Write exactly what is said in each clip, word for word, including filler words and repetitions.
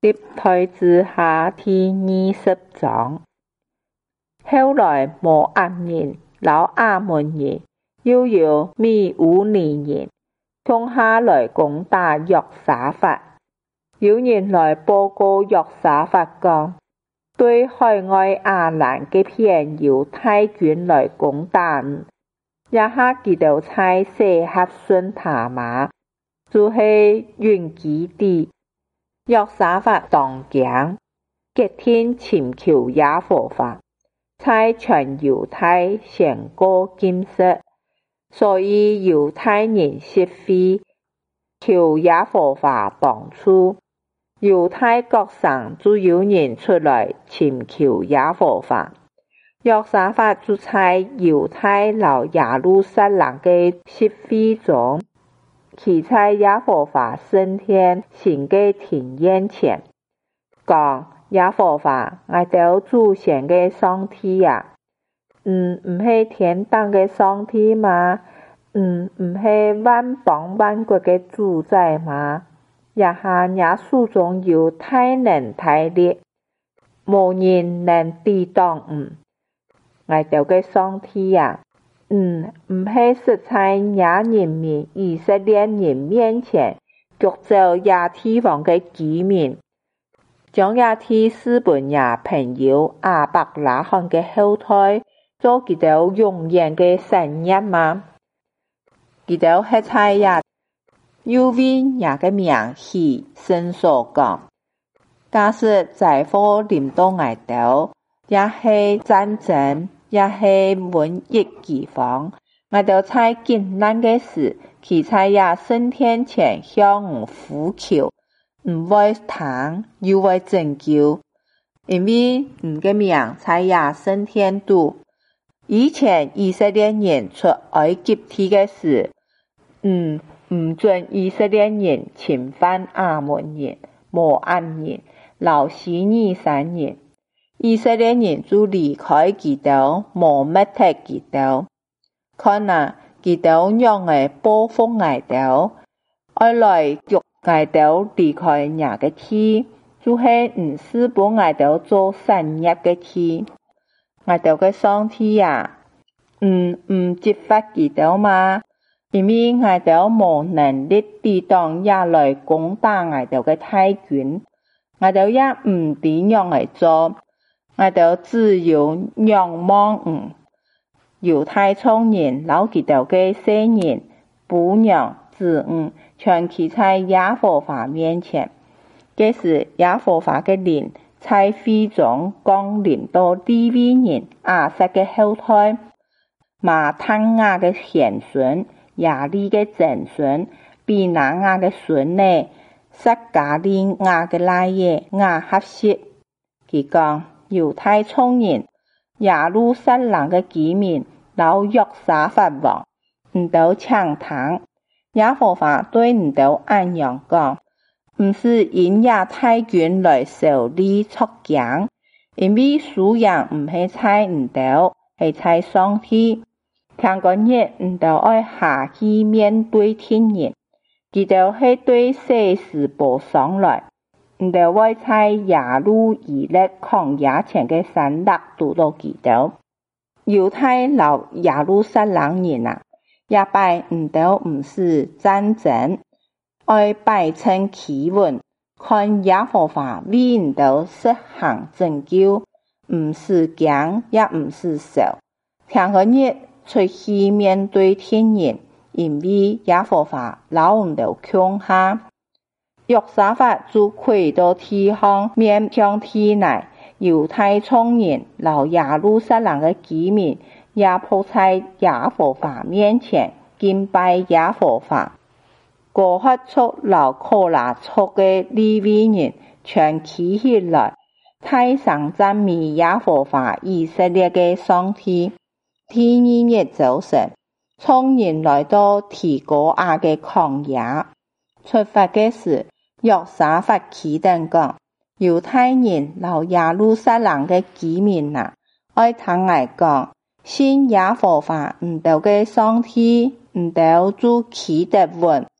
接推至下第二十章。後來摩押人、老亞捫人，又有米烏尼人，共下來攻打約沙法。有人來報告約沙法講，對海外亞蘭嘅片猶太軍來攻打你，也下佢哋在舍客遜他瑪，就是雲基地。約沙法當驚，決定尋求耶和華，在全猶太宣告禁食，所以猶太人集會，求耶和華幫助。猶太國上就有人出來尋求耶和華。約沙法就在猶太和耶路撒冷的集會中，企在耶和華聖殿神的庭院前，講：耶和華，我哋祖先的上帝啊，嗯，唔係天堂的上帝嗎？嗯，唔係萬邦萬國的主宰嗎？也下耶穌中有大能大力，無人能抵擋嗯，我哋嘅上帝啊，嗯，唔係實在耶人民以色列人面前奪走耶地方嘅居民，將耶地四本耶朋友亞伯拉罕嘅後代做佢哋永遠嘅產業嗎？佢哋係在耶又為耶個名起聖所講，假使災禍臨到我哋，也係戰爭，也係瘟疫饑荒，我哋在艱難嘅時，企在耶聖殿前向我呼求，唔會聽，又會拯救，因為你個名在耶聖殿度。以前以色列人出埃及地嘅時，嗯。唔准以色列人侵犯亞捫人、摩押人、老西尼山人，以色列人就離開佢哋，冇乜睇佢哋。看啊，佢哋讓我報復我哋，愛來捉我哋離開耶個地，就係唔是幫我哋做產業嘅地。我哋嘅上帝啊，唔唔揭發佢哋嘛？因為我哋無能力抵擋也來攻打我哋嘅大軍，我哋也唔點樣嚟做，我哋只有仰望嗯，猶太眾人老佢哋嘅聖人、婦娘、子女，全企在耶和華面前。這時耶和華嘅靈在會中降臨到利未人亞薩嘅後代，馬坦雅嘅賢孫。亞利嘅曾孫，比拿雅嘅孫呢，撒迦利亞嘅奶爺亞哈薛，佢講猶太眾人、耶路撒冷嘅居民，老約沙法王，唔到搶談，耶和華對唔到安樣講，唔是因亞太軍來受你出驚，因為輸贏唔係在唔到，係在上帝。聽講日唔到愛下去面對天人，佢哋係對世事報上來，唔到會在耶路以勒曠野前嘅山勒堵到佢哋。猶太老耶路撒冷人啊，也拜唔到唔是戰爭，愛拜稱奇聞，看耶和華為唔到實行拯救，唔是驚也唔是愁。聽講日出去面對天人，因為耶和華老唔到強下，約沙法就跪到地上面向天來，猶太眾人老耶路撒冷嘅居民也仆在耶和華面前敬拜耶和華。哥哈族老可拉族嘅利未人全起起來，大聲讚美耶和華以色列嘅上帝。第二日早晨，眾人來到提哥亞嘅曠野，出發嘅時，約沙法起定講：猶太人老耶路撒冷嘅居民啊，愛聽我講，信耶和華唔到嘅上帝，唔到就起得穩，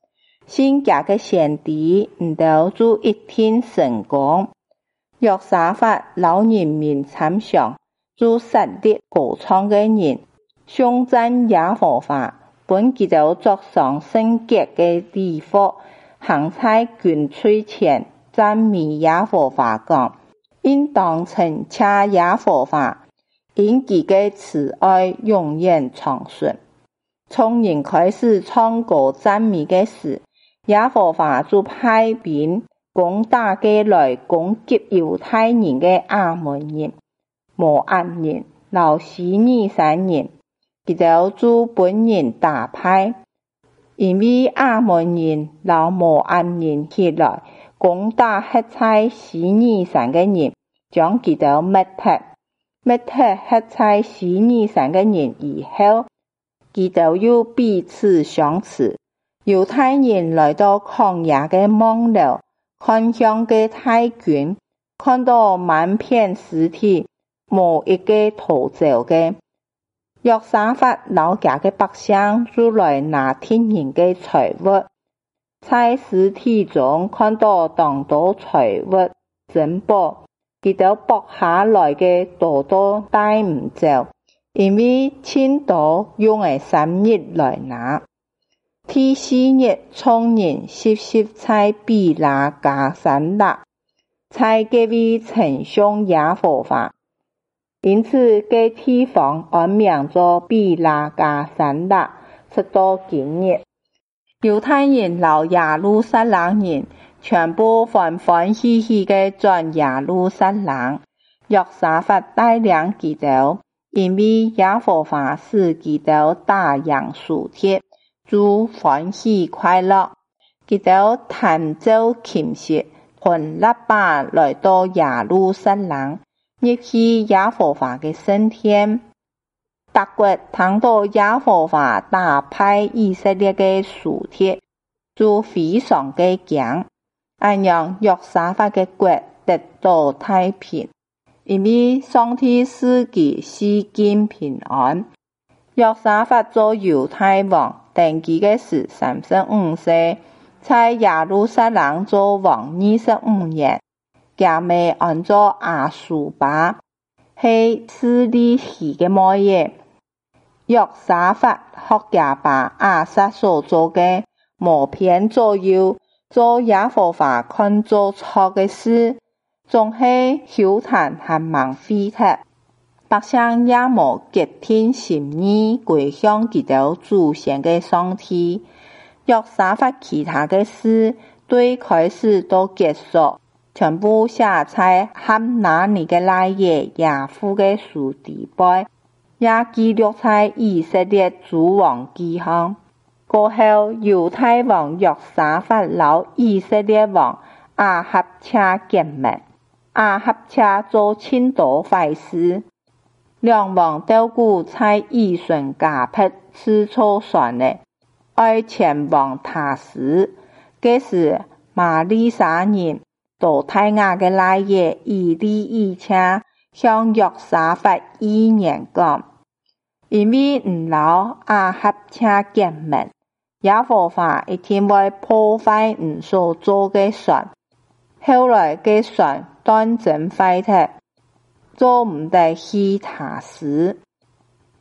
先家嘅先知唔到做一天成功。約沙法老人民參詳做實力高創嘅人，上讚耶和華，本佢就作上聖潔嘅禮服，行在君嘴前讚美耶和華講，應當稱謝耶和華，因佢嘅慈愛永遠長存。從人開始唱歌讚美嘅時，耶和華就派兵攻打嘅來攻擊猶太人嘅亞捫人、摩押人、老西尼山人，佢就做本人打敗，因為亞捫人、老摩押人起來攻打黑在西尼山嘅人，將佢就滅絕，滅絕黑在西尼山嘅人以後，佢就又彼此相持。猶太人來到曠野嘅望樓，看向嘅大軍，看到滿片屍體，無一個逃走嘅。約沙法老家嘅百姓就來拿天人嘅財物，在屍體中看到當多財物珍寶，佢就搏下來嘅多多帶唔走，因為千多用嚟三日來拿。第四日，眾人集集在比拉加山勒，在嗰位稱頌耶和華，因此該地方安名做比拉加山勒，直到今日。猶太人和耶路撒冷人全部歡歡喜喜嘅轉耶路撒冷，約沙法帶領佢哋，因為耶和華使佢哋大贏數鐵，就歡喜快樂，佢哋彈奏琴瑟，噴喇叭來到耶路撒冷，入去耶和華嘅聖殿。達國聽到耶和華打敗以色列嘅數鐵，就非常嘅驚，按樣約沙法嘅國得到太平，因為上帝使佢四境平安。約沙法做猶太王，登基嘅時三十五歲，在耶路撒冷做王二十五年。家妹按做亞蘇巴，係示利希嘅末裔。約沙法學家把亞撒所做嘅無偏左右，做耶和華看做錯嘅事，總係休談和忙飛踢。百姓也無決定心意歸向佢哋祖先嘅上帝。約沙法其他嘅事，對開始到結束，全部寫在哈拿尼嘅賴耶耶夫嘅書底背，也記錄在以色列諸王記上。過後，猶太王約沙法老以色列王亞哈謝結盟，亞哈謝做千多壞事。兩王鬥故在以順加撇吃醋算咧，愛前往他施。這時瑪利沙人杜太雅嘅賴耶以利以車向約沙法預言講，因為唔留亞哈謝結盟，耶和華一定會破壞唔所做嘅船。後來嘅船斷真壞踢，做唔得去他施。